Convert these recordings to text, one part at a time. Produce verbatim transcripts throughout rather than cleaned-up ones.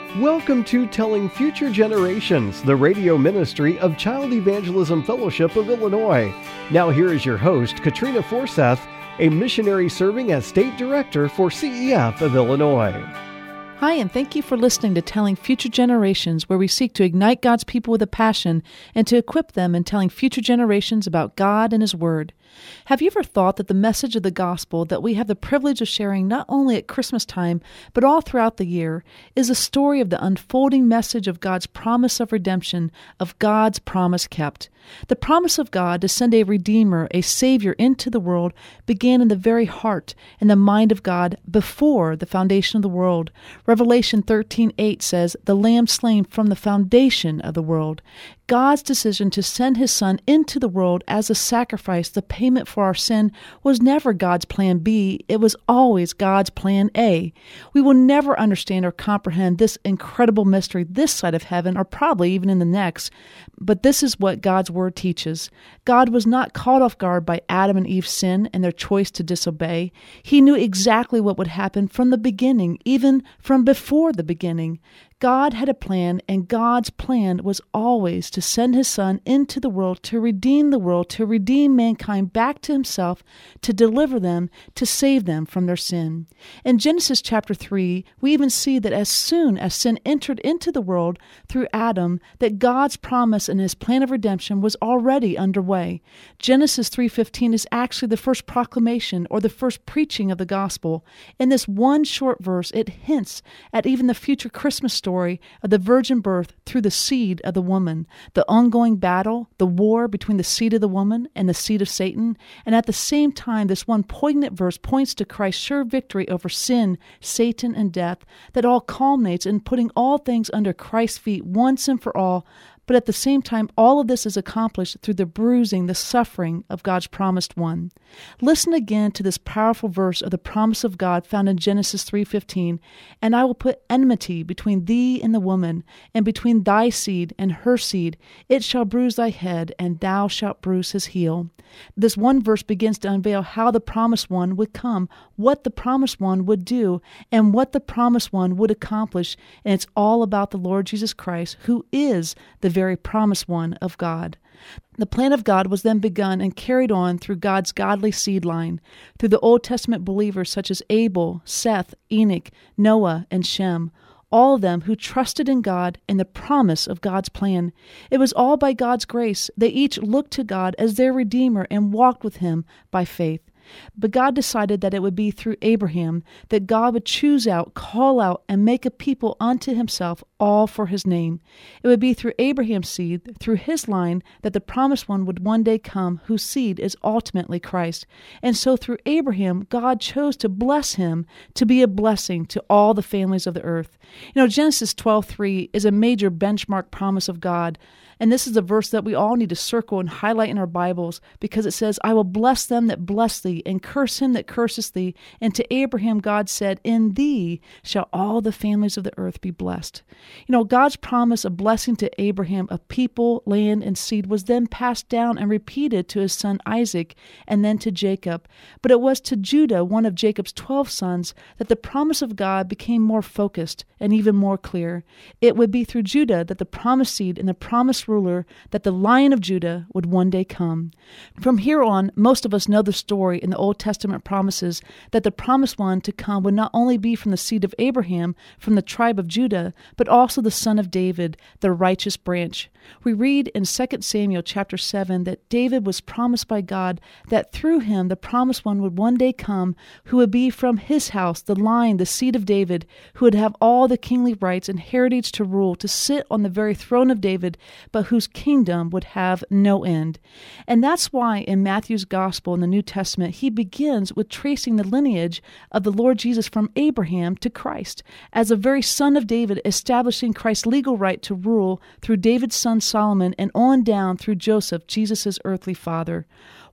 Welcome to Telling Future Generations, the radio ministry of Child Evangelism Fellowship of Illinois. Now here is your host, Katrina Forseth, a missionary serving as State Director for C E F of Illinois. Hi, and thank you for listening to Telling Future Generations, where we seek to ignite God's people with a passion and to equip them in telling future generations about God and His Word. Have you ever thought that the message of the gospel that we have the privilege of sharing not only at Christmas time, but all throughout the year, is a story of the unfolding message of God's promise of redemption, of God's promise kept? The promise of God to send a Redeemer, a Savior into the world, began in the very heart and the mind of God before the foundation of the world. Revelation thirteen eight says, "The Lamb slain from the foundation of the world." God's decision to send His Son into the world as a sacrifice, the payment for our sin, was never God's plan B. It was always God's plan A. We will never understand or comprehend this incredible mystery this side of heaven, or probably even in the next. But this is what God's Word teaches. God was not caught off guard by Adam and Eve's sin and their choice to disobey. He knew exactly what would happen from the beginning, even from before the beginning. God had a plan, and God's plan was always to send His Son into the world to redeem the world, to redeem mankind back to Himself, to deliver them, to save them from their sin. In Genesis chapter three, we even see that as soon as sin entered into the world through Adam, that God's promise and His plan of redemption was already underway. Genesis three fifteen is actually the first proclamation or the first preaching of the gospel. In this one short verse, it hints at even the future Christmas story Story of the virgin birth through the seed of the woman, the ongoing battle, the war between the seed of the woman and the seed of Satan. And at the same time, this one poignant verse points to Christ's sure victory over sin, Satan, and death, that all culminates in putting all things under Christ's feet once and for all. But at the same time, all of this is accomplished through the bruising, the suffering of God's promised one. Listen again to this powerful verse of the promise of God found in Genesis three fifteen. "And I will put enmity between thee and the woman, and between thy seed and her seed. It shall bruise thy head, and thou shalt bruise his heel." This one verse begins to unveil how the promised one would come, what the promised one would do, and what the promised one would accomplish. And it's all about the Lord Jesus Christ, who is the very promised one of God. The plan of God was then begun and carried on through God's godly seed line, through the Old Testament believers such as Abel, Seth, Enoch, Noah, and Shem, all of them who trusted in God and the promise of God's plan. It was all by God's grace. They each looked to God as their Redeemer and walked with Him by faith. But God decided that it would be through Abraham that God would choose out, call out, and make a people unto Himself, all for His name. It would be through Abraham's seed, through his line, that the promised one would one day come, whose seed is ultimately Christ. And so through Abraham, God chose to bless him to be a blessing to all the families of the earth. You know, Genesis twelve three is a major benchmark promise of God. And this is a verse that we all need to circle and highlight in our Bibles, because it says, "I will bless them that bless thee, and curse him that curseth thee." And to Abraham, God said, "In thee shall all the families of the earth be blessed." You know, God's promise of blessing to Abraham of people, land, and seed was then passed down and repeated to his son Isaac, and then to Jacob. But it was to Judah, one of Jacob's twelve sons, that the promise of God became more focused and even more clear. It would be through Judah that the promised seed and the promised ruler, that the Lion of Judah would one day come. From here on, most of us know the story in the Old Testament promises that the promised one to come would not only be from the seed of Abraham, from the tribe of Judah, but also the son of David, the righteous branch. We read in Second Samuel chapter seven that David was promised by God that through him the promised one would one day come, who would be from his house, the line, the seed of David, who would have all the kingly rights and heritage to rule, to sit on the very throne of David, but whose kingdom would have no end. And that's why in Matthew's Gospel in the New Testament, he begins with tracing the lineage of the Lord Jesus from Abraham to Christ, as a very son of David, establishing Christ's legal right to rule through David's son Solomon, and on down through Joseph, Jesus' earthly father.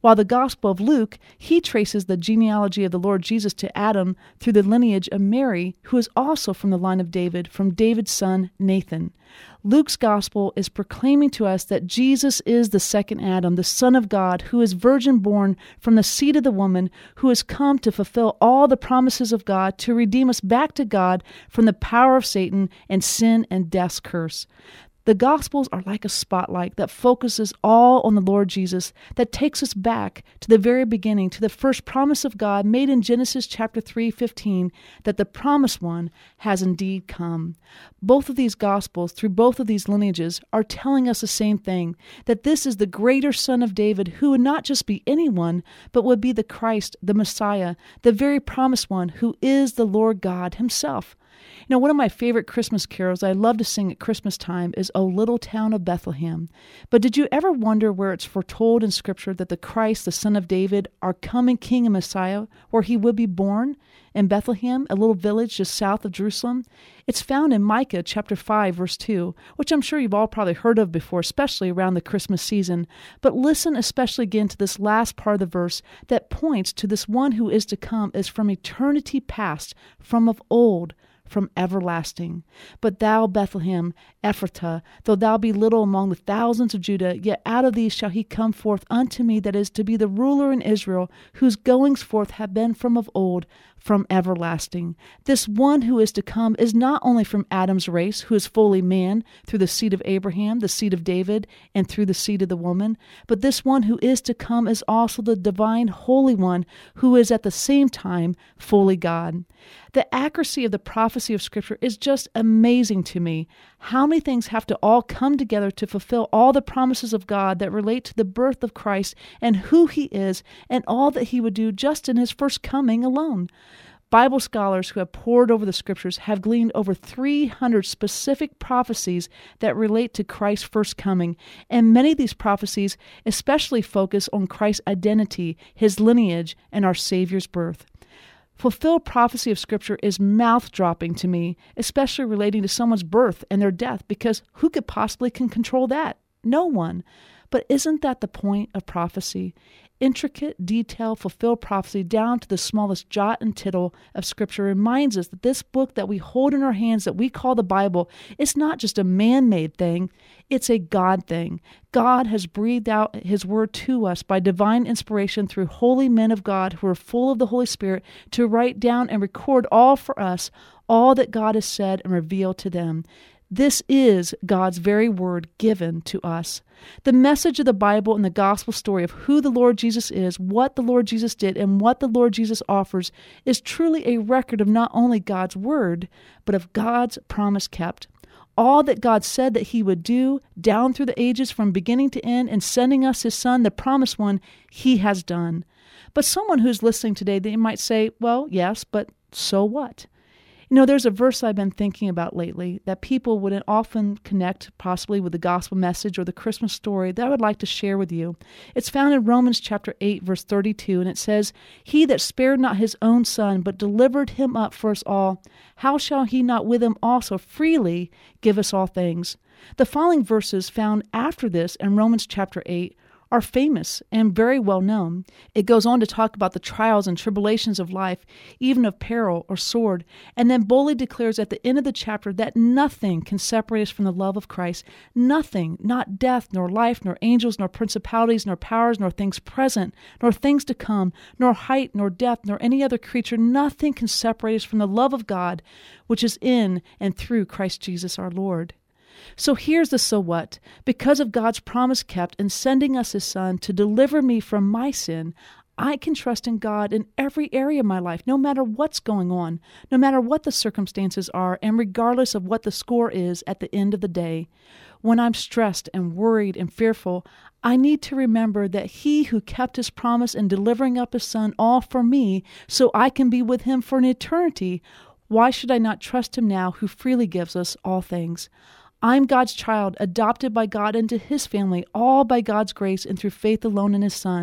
while the Gospel of Luke, he traces the genealogy of the Lord Jesus to Adam through the lineage of Mary, who is also from the line of David, from David's son Nathan. Luke's Gospel is proclaiming to us that Jesus is the second Adam, the Son of God, who is virgin born from the seed of the woman, who has come to fulfill all the promises of God, to redeem us back to God from the power of Satan and sin and death's curse. The Gospels are like a spotlight that focuses all on the Lord Jesus, that takes us back to the very beginning, to the first promise of God made in Genesis chapter three fifteen, that the promised one has indeed come. Both of these Gospels, through both of these lineages, are telling us the same thing, that this is the greater Son of David, who would not just be anyone, but would be the Christ, the Messiah, the very promised one, who is the Lord God himself. You know, one of my favorite Christmas carols I love to sing at Christmas time is O Little Town of Bethlehem. But did you ever wonder where it's foretold in Scripture that the Christ, the Son of David, our coming King and Messiah, where he would be born? In Bethlehem, a little village just south of Jerusalem. It's found in Micah chapter five, verse two, which I'm sure you've all probably heard of before, especially around the Christmas season. But listen especially again to this last part of the verse that points to this one who is to come is from eternity past, from of old, from everlasting. But thou, Bethlehem, Ephratah, though thou be little among the thousands of Judah, yet out of thee shall he come forth unto me that is to be the ruler in Israel, whose goings forth have been from of old, from everlasting. This one who is to come is not only from Adam's race, who is fully man, through the seed of Abraham, the seed of David, and through the seed of the woman, but this one who is to come is also the divine Holy One, who is at the same time fully God. The accuracy of the prophecy of Scripture is just amazing to me. How many things have to all come together to fulfill all the promises of God that relate to the birth of Christ and who he is and all that he would do just in his first coming alone. Bible scholars who have pored over the Scriptures have gleaned over three hundred specific prophecies that relate to Christ's first coming, and many of these prophecies especially focus on Christ's identity, his lineage, and our Savior's birth. Fulfilled prophecy of Scripture is mouth-dropping to me, especially relating to someone's birth and their death, because who could possibly can control that? No one. But isn't that the point of prophecy? Intricate, detailed, fulfilled prophecy down to the smallest jot and tittle of Scripture reminds us that this book that we hold in our hands that we call the Bible is not just a man-made thing, it's a God thing. God has breathed out his word to us by divine inspiration through holy men of God who are full of the Holy Spirit to write down and record all for us, all that God has said and revealed to them. This is God's very word given to us. The message of the Bible and the gospel story of who the Lord Jesus is, what the Lord Jesus did, and what the Lord Jesus offers is truly a record of not only God's word, but of God's promise kept. All that God said that he would do down through the ages from beginning to end and sending us his son, the promised one, he has done. But someone who's listening today, they might say, well, yes, but so what? You know, there's a verse I've been thinking about lately that people would often connect possibly with the gospel message or the Christmas story that I would like to share with you. It's found in Romans chapter eight, verse thirty-two, and it says, He that spared not his own son, but delivered him up for us all, how shall he not with him also freely give us all things? The following verses found after this in Romans chapter eight are famous and very well known. It goes on to talk about the trials and tribulations of life, even of peril or sword, and then boldly declares at the end of the chapter that nothing can separate us from the love of Christ. Nothing, not death, nor life, nor angels, nor principalities, nor powers, nor things present, nor things to come, nor height, nor depth, nor any other creature. Nothing can separate us from the love of God, which is in and through Christ Jesus our Lord. So here's the so what. Because of God's promise kept in sending us his son to deliver me from my sin, I can trust in God in every area of my life, no matter what's going on, no matter what the circumstances are, and regardless of what the score is at the end of the day. When I'm stressed and worried and fearful, I need to remember that he who kept his promise in delivering up his son all for me so I can be with him for an eternity, why should I not trust him now who freely gives us all things? I'm God's child, adopted by God into his family, all by God's grace and through faith alone in his son.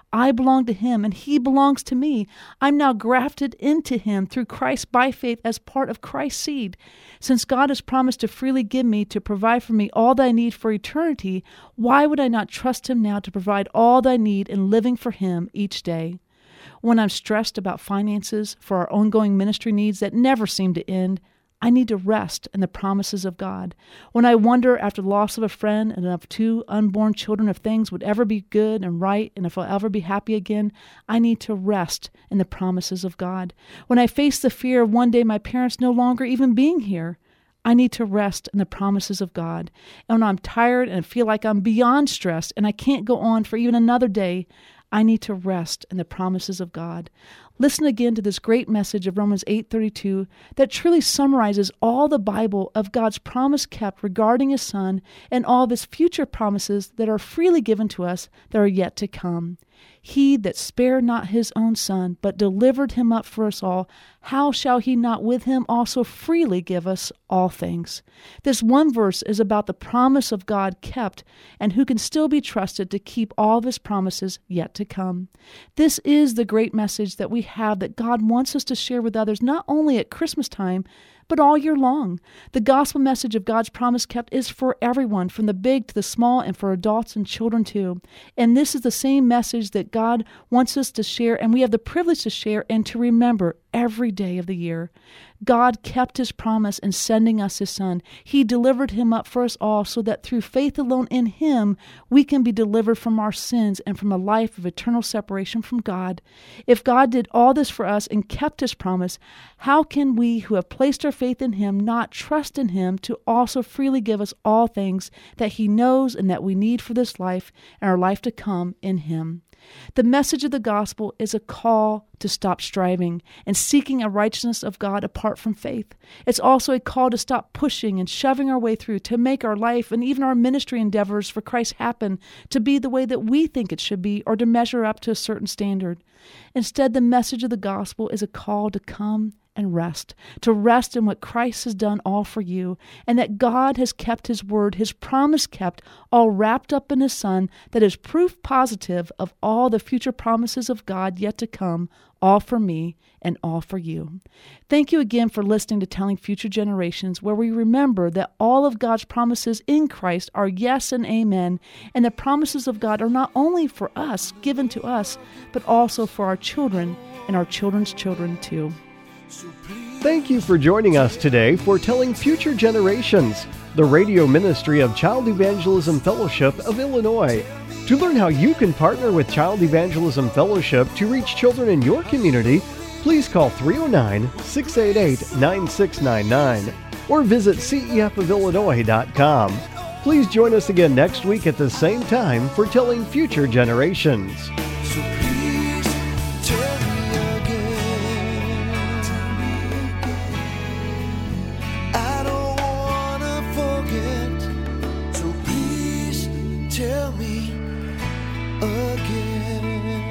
I belong to him and he belongs to me. I'm now grafted into him through Christ by faith as part of Christ's seed. Since God has promised to freely give me to provide for me all that I need for eternity, why would I not trust him now to provide all that I need in living for him each day? When I'm stressed about finances for our ongoing ministry needs that never seem to end, I need to rest in the promises of God. When I wonder after the loss of a friend and of two unborn children if things would ever be good and right and if I'll ever be happy again, I need to rest in the promises of God. When I face the fear of one day my parents no longer even being here, I need to rest in the promises of God. And when I'm tired and feel like I'm beyond stressed and I can't go on for even another day, I need to rest in the promises of God. Listen again to this great message of Romans eight thirty-two that truly summarizes all the Bible of God's promise kept regarding his Son and all of his future promises that are freely given to us that are yet to come. He that spared not his own Son, but delivered him up for us all, how shall he not with him also freely give us all things? This one verse is about the promise of God kept and who can still be trusted to keep all of his promises yet to come. This is the great message that we have that God wants us to share with others, not only at Christmas time, but all year long. The gospel message of God's promise kept is for everyone, from the big to the small, and for adults and children too. And this is the same message that God wants us to share, and we have the privilege to share and to remember every day of the year. God kept his promise in sending us his Son. He delivered him up for us all so that through faith alone in him, we can be delivered from our sins and from a life of eternal separation from God. If God did all this for us and kept his promise, how can we who have placed our faith in him not trust in him to also freely give us all things that he knows and that we need for this life and our life to come in him? The message of the gospel is a call to stop striving and seeking a righteousness of God apart from faith. It's also a call to stop pushing and shoving our way through to make our life and even our ministry endeavors for Christ happen to be the way that we think it should be or to measure up to a certain standard. Instead, the message of the gospel is a call to come and rest, to rest in what Christ has done all for you, and that God has kept his word, his promise kept, all wrapped up in his Son, that is proof positive of all the future promises of God yet to come, all for me and all for you. Thank you again for listening to Telling Future Generations, where we remember that all of God's promises in Christ are yes and amen, and the promises of God are not only for us, given to us, but also for our children and our children's children too. Thank you for joining us today for Telling Future Generations, the radio ministry of Child Evangelism Fellowship of Illinois. To learn how you can partner with Child Evangelism Fellowship to reach children in your community, please call three oh nine, six eight eight, nine six nine nine or visit C E F of Illinois dot com. Please join us again next week at the same time for Telling Future Generations. Tell me again.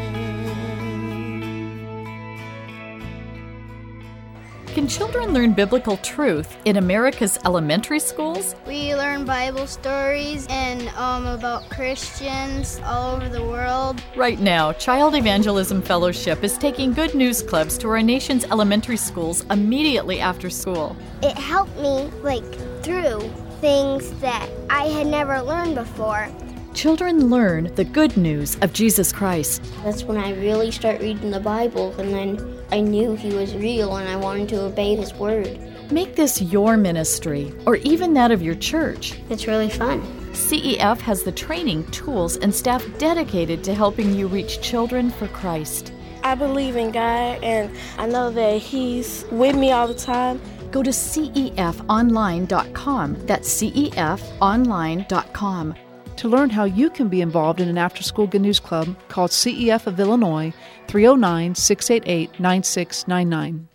Can children learn biblical truth in America's elementary schools? We learn Bible stories and um, about Christians all over the world. Right now, Child Evangelism Fellowship is taking Good News Clubs to our nation's elementary schools immediately after school. It helped me, like, through things that I had never learned before. Children learn the good news of Jesus Christ. That's when I really start reading the Bible, and then I knew he was real and I wanted to obey his word. Make this your ministry, or even that of your church. It's really fun. C E F has the training, tools, and staff dedicated to helping you reach children for Christ. I believe in God, and I know that he's with me all the time. Go to C E F online dot com. That's C E F online dot com. To learn how you can be involved in an after-school Good News Club, call C E F of Illinois, three oh nine, six eight eight, nine six nine nine.